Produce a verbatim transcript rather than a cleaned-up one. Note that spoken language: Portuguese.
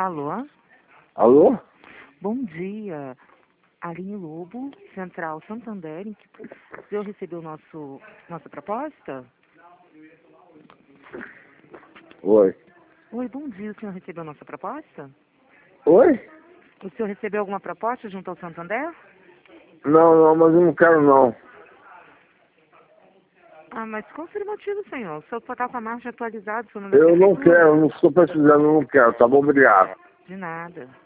Alô? Alô? Bom dia. Aline Lobo, Central Santander. O senhor recebeu nosso, nossa proposta? Oi. Oi, bom dia. O senhor recebeu nossa proposta? Oi? O senhor recebeu alguma proposta junto ao Santander? Não, não, mas eu não quero não. Ah, mas qual seria o motivo, senhor? O senhor só está com a margem atualizada, o senhor não da Eu não prefeitura? quero, não estou precisando, eu não quero, tá bom? Obrigado. De nada.